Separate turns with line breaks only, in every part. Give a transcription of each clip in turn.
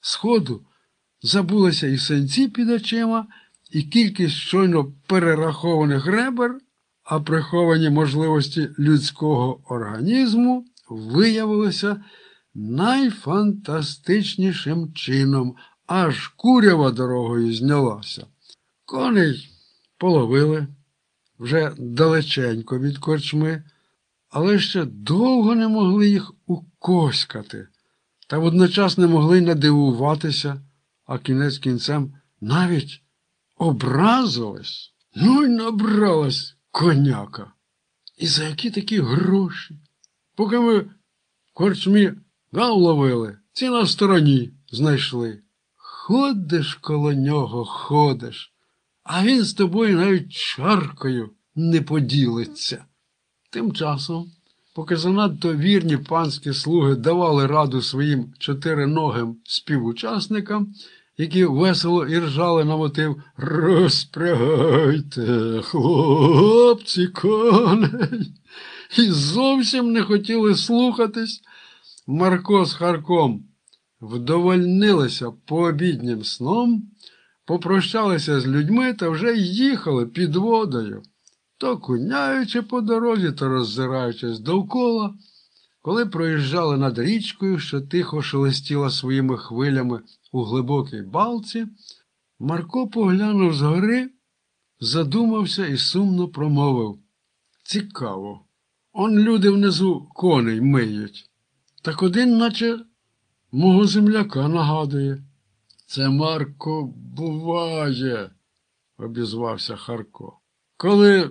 Сходу забулися і синці під очима, і кількість щойно перерахованих ребер, а приховані можливості людського організму виявилися найфантастичнішим чином, аж курява дорогою знялася. Коней половили вже далеченько від корчми, але ще довго не могли їх укоськати, та водночас не могли надивуватися, а кінець кінцем навіть образилась. Ну й набралась коняка. І за які такі гроші? Поки ми в корчмі гав ловили, ці на стороні знайшли. Ходиш коло нього, ходиш, а він з тобою навіть чаркою не поділиться. Тим часом, поки занадто вірні панські слуги давали раду своїм чотириногим співучасникам, які весело і ржали на мотив «Розпрягайте, хлопці, коней!» і зовсім не хотіли слухатись, Марко з Харком вдовольнилися пообіднім сном, попрощалися з людьми та вже їхали під водою, то куняючи по дорозі, то роззираючись довкола. Коли проїжджали над річкою, що тихо шелестіла своїми хвилями у глибокій балці, Марко поглянув згори, задумався і сумно промовив: «Цікаво, он люди внизу коней миють. Так один, наче мого земляка нагадує». «Це, Марко, буває», – обізвався Харко, – «коли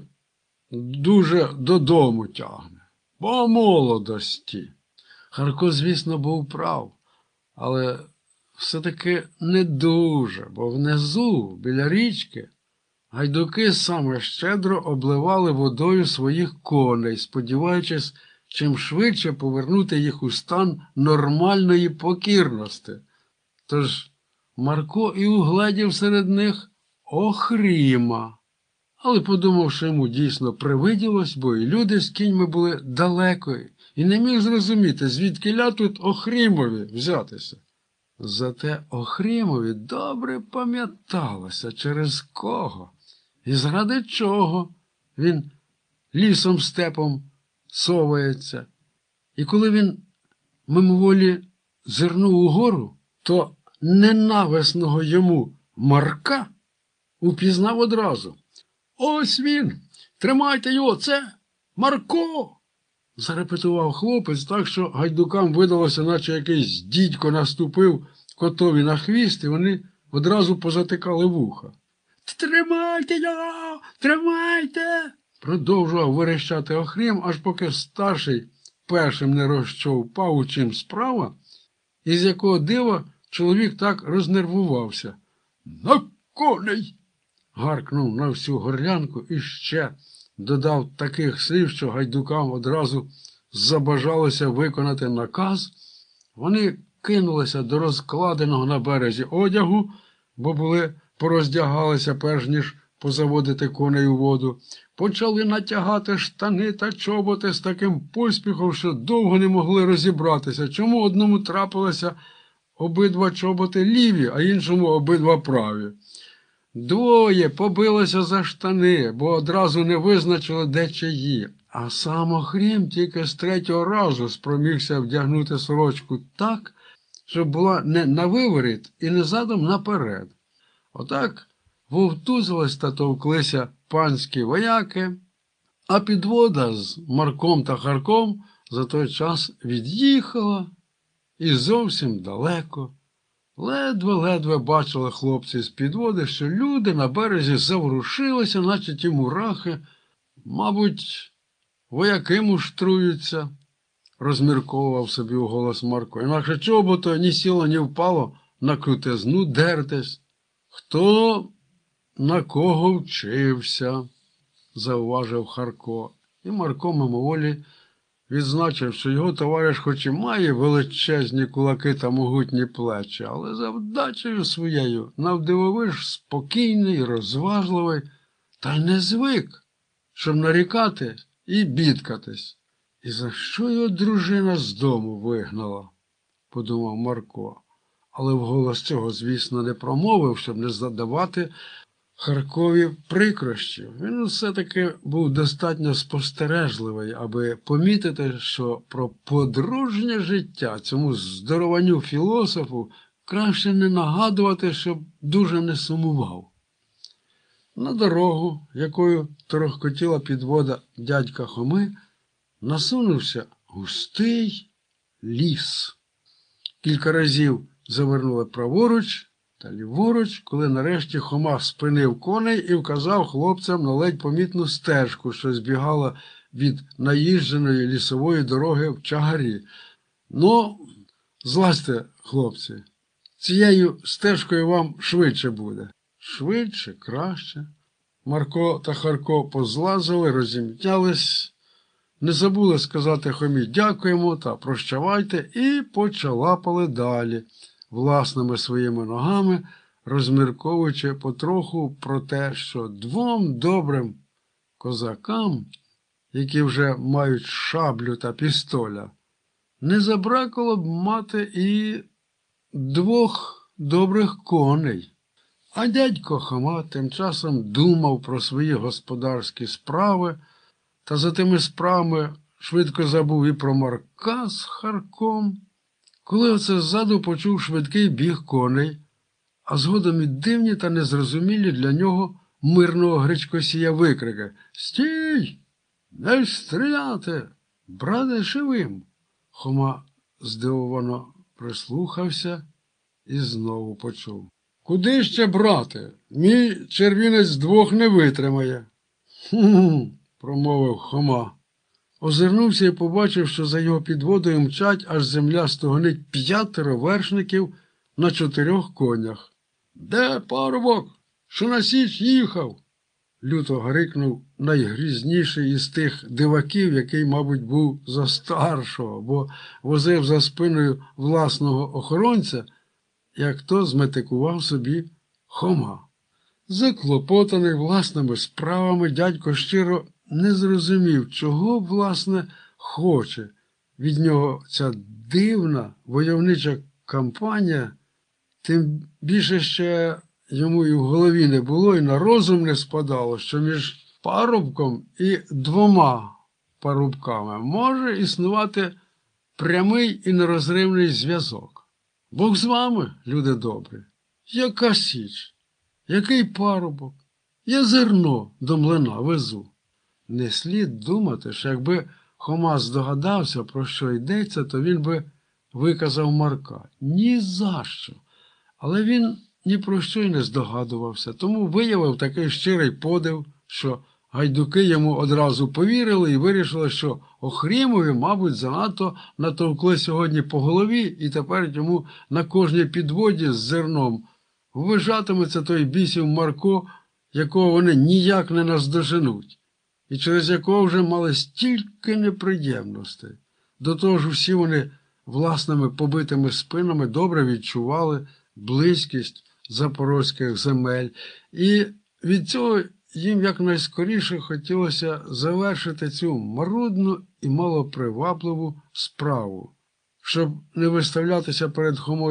дуже додому тягне, по молодості». Харко, звісно, був прав, але все-таки не дуже, бо внизу, біля річки, гайдуки саме щедро обливали водою своїх коней, сподіваючись чим швидше повернути їх у стан нормальної покірності. Тож Марко і угледів серед них Охріма. Але подумав, що йому дійсно привиділось, бо і люди з кіньми були далеко, і не міг зрозуміти, звідкіля тут Охрімові взятися. Зате Охрімові добре пам'яталося, через кого і заради чого він лісом-степом совається. І коли він мимоволі зирнув угору, то ненависного йому Марка упізнав одразу. «Ось він! Тримайте його! Це Марко!» зарепетував хлопець так, що гайдукам видалося, наче якийсь дідько наступив котові на хвіст, і вони одразу позатикали вуха. «Тримайте його! Тримайте!» продовжував верещати Охрім, аж поки старший першим не розчовпав, у чим справа, із якого дива чоловік так рознервувався. «На коней!» гаркнув на всю горлянку і ще додав таких слів, що гайдукам одразу забажалося виконати наказ. Вони кинулися до розкладеного на березі одягу, бо пороздягалися, перш ніж позаводити коней у воду. Почали натягати штани та чоботи з таким поспіхом, що довго не могли розібратися, чому одному трапилося обидва чоботи ліві, а іншому обидва праві. Двоє побилося за штани, бо одразу не визначили, де чиї. А сам Охрім тільки з третього разу спромігся вдягнути сорочку так, щоб була не на виворіт і не задом наперед. Отак вовтузились та товклися панські вояки, а підвода з Марком та Харком за той час від'їхала і зовсім далеко. Ледве-ледве бачили хлопці з підводи, що люди на березі заворушилися, наче ті мурахи. Мабуть, вояки муштруються, розмірковував собі уголос Марко. Інакше чого бо то ні сіло, ні впало на крутизну дертись. Хто на кого вчився, зауважив Харко. І Марко мимоволі відзначив, що його товариш хоч і має величезні кулаки та могутні плечі, але за вдачею своєю навдивовиж спокійний, розважливий, та й не звик, щоб нарікати і бідкатись. І за що його дружина з дому вигнала, подумав Марко. але вголос цього, звісно, не промовив, щоб не задавати Харкові прикрощів. Він все-таки був достатньо спостережливий, аби помітити, що про подружнє життя цьому здорованю філософу краще не нагадувати, щоб дуже не сумував. На дорогу, якою торохкотіла підвода дядька Хоми, насунувся густий ліс. Кілька разів завернули праворуч та ліворуч, коли нарешті Хома спинив коней і вказав хлопцям на ледь помітну стежку, що збігала від наїждженої лісової дороги в чагарі. Ну, злазьте, хлопці, цією стежкою вам швидше буде. Швидше, краще. Марко та Харко позлазили, розім'ялись, не забули сказати Хомі «дякуємо» та «прощавайте» і почалапали далі, власними своїми ногами, розмірковуючи потроху про те, що двом добрим козакам, які вже мають шаблю та пістоля, не забракало б мати і двох добрих коней. А дядько Хома тим часом думав про свої господарські справи, та за тими справами швидко забув і про Марка з Харком, коли оце ззаду почув швидкий біг коней, а згодом і дивні та незрозумілі для нього мирного гречкосія викрики «Стій! Не стріляти! Брате живим!» Хома здивовано прислухався і знову почув. «Куди ще, брате? Мій червінець двох не витримає». «Хм-хм», промовив Хома. Озирнувся і побачив, що за його підводою мчать, аж земля стогонить 5 вершників на 4 конях. «Де парубок, що на січ їхав?» Люто грикнув найгрізніший із тих диваків, який, мабуть, був за старшого, бо возив за спиною власного охоронця, як то зметикував собі Хома. Заклопотаний власними справами, дядько щиро не зрозумів, чого, власне, хоче від нього ця дивна войовнича кампанія, тим більше ще йому і в голові не було, і на розум не спадало, що між парубком і 2 парубками може існувати прямий і нерозривний зв'язок. Бог з вами, люди добрі. Яка січ? Який парубок? Я зерно до млина везу. Не слід думати, що якби Хома здогадався, про що йдеться, то він би виказав Марка. Ні за що. Але він ні про що й не здогадувався, тому виявив такий щирий подив, що гайдуки йому одразу повірили і вирішили, що Охрімові, мабуть, занадто натовкли сьогодні по голові, і тепер йому на кожній підводі з зерном ввижатиметься той бісів Марко, якого вони ніяк не наздоженуть, і через якого вже мали стільки неприємностей. До того ж усі вони власними побитими спинами добре відчували близькість запорозьких земель, і від цього їм якнайскоріше хотілося завершити цю марудну і малопривабливу справу, щоб не виставлятися перед Хомою